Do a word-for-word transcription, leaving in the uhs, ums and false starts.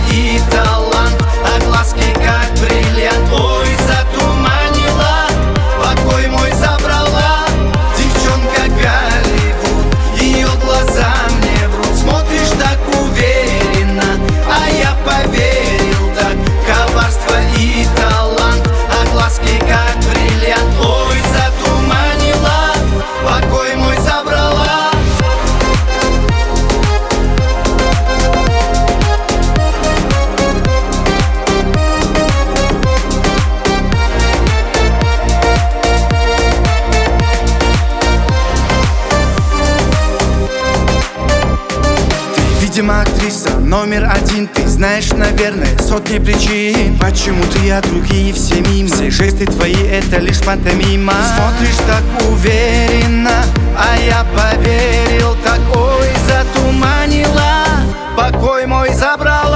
и талант, а глазки как бриллиант. Ой, затуманила, покой мой забрала. Девчонка Голливуд, ее глаза мне врут. Смотришь так уверенно, а я поверил так. Коварство и талант, а глазки как бриллиант. Ой, затуманила, покой мой забрала. Видимо, актриса номер один. Ты знаешь, наверное, сотни причин, почему ты, а другие все мимо. Все жесты твои — это лишь пантомима. Смотришь так уверенно, а я поверил так. Ой, затуманила, покой мой забрала.